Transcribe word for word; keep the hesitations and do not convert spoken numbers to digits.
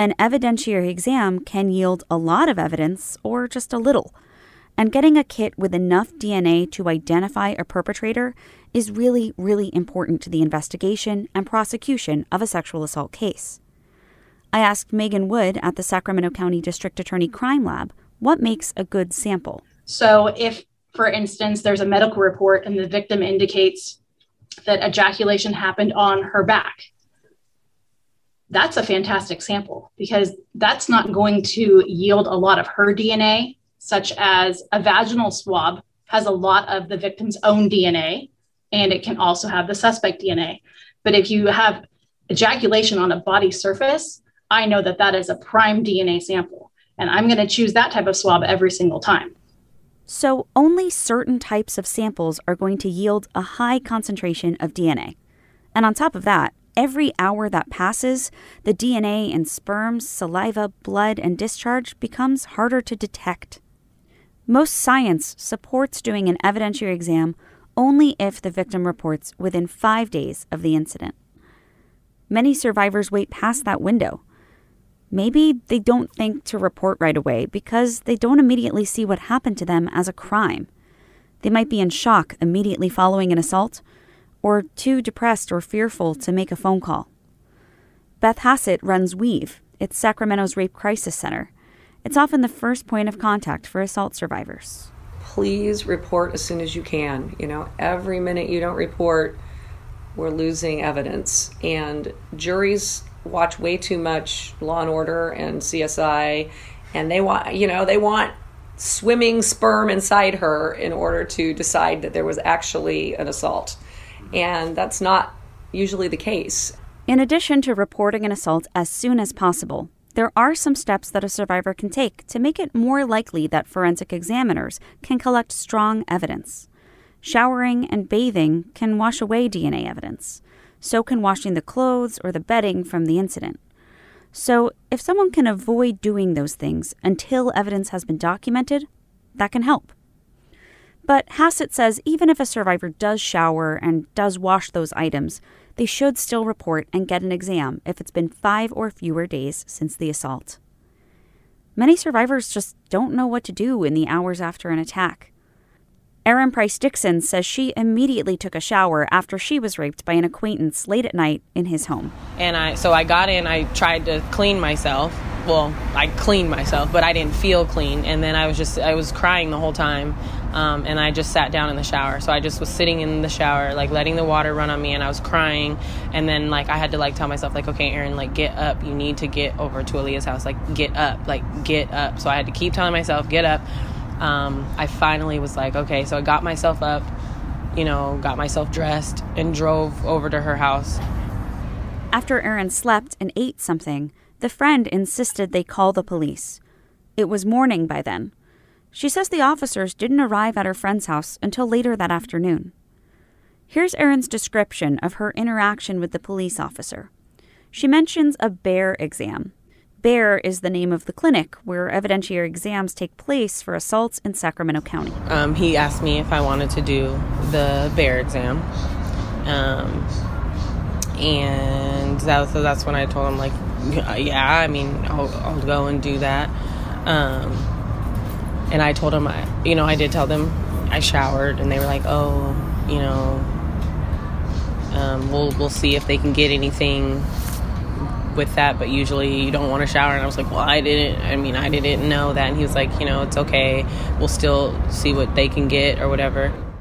An evidentiary exam can yield a lot of evidence or just a little. And getting a kit with enough D N A to identify a perpetrator is really, really important to the investigation and prosecution of a sexual assault case. I asked Megan Wood at the Sacramento County District Attorney Crime Lab what makes a good sample. So if, for instance, there's a medical report and the victim indicates that ejaculation happened on her back, that's a fantastic sample because that's not going to yield a lot of her D N A, such as a vaginal swab has a lot of the victim's own D N A, and it can also have the suspect D N A. But if you have ejaculation on a body surface, I know that that is a prime D N A sample, and I'm going to choose that type of swab every single time. So only certain types of samples are going to yield a high concentration of D N A. And on top of that, every hour that passes, the D N A in sperms, saliva, blood, and discharge becomes harder to detect. Most science supports doing an evidentiary exam only if the victim reports within five days of the incident. Many survivors wait past that window. Maybe they don't think to report right away because they don't immediately see what happened to them as a crime. They might be in shock immediately following an assault, or too depressed or fearful to make a phone call. Beth Hassett runs Weave. It's Sacramento's Rape Crisis Center. It's often the first point of contact for assault survivors. Please report as soon as you can. You know, every minute you don't report, we're losing evidence. And juries watch way too much Law and Order and C S I, and they want, you know, they want swimming sperm inside her in order to decide that there was actually an assault. And that's not usually the case. In addition to reporting an assault as soon as possible, there are some steps that a survivor can take to make it more likely that forensic examiners can collect strong evidence. Showering and bathing can wash away D N A evidence. So can washing the clothes or the bedding from the incident. So if someone can avoid doing those things until evidence has been documented, that can help. But Hassett says even if a survivor does shower and does wash those items, they should still report and get an exam if it's been five or fewer days since the assault. Many survivors just don't know what to do in the hours after an attack. Erin Price Dixon says she immediately took a shower after she was raped by an acquaintance late at night in his home. And I, so I got in, I tried to clean myself. Well, I cleaned myself, but I didn't feel clean. And then I was just, I was crying the whole time. Um, and I just sat down in the shower. So I just was sitting in the shower, like letting the water run on me, and I was crying. And then like I had to like tell myself like, okay, Erin, like get up. You need to get over to Aaliyah's house. Like get up, like get up. So I had to keep telling myself, get up. Um, I finally was like, okay, so I got myself up, you know, got myself dressed and drove over to her house. After Erin slept and ate something, the friend insisted they call the police. It was morning by then. She says the officers didn't arrive at her friend's house until later that afternoon. Here's Erin's description of her interaction with the police officer. She mentions a BEAR exam. BEAR is the name of the clinic where evidentiary exams take place for assaults in Sacramento County. Um, he asked me if I wanted to do the BEAR exam. Um, and that, so that's when I told him, like, yeah, I mean, I'll, I'll go and do that. Um, and I told him, I, you know, I did tell them I showered, and they were like, oh, you know, um, we'll we'll see if they can get anything with that, but usually you don't want to shower. And I was like, well, I didn't, I mean, I didn't know that. And he was like, you know, it's okay. We'll still see what they can get or whatever.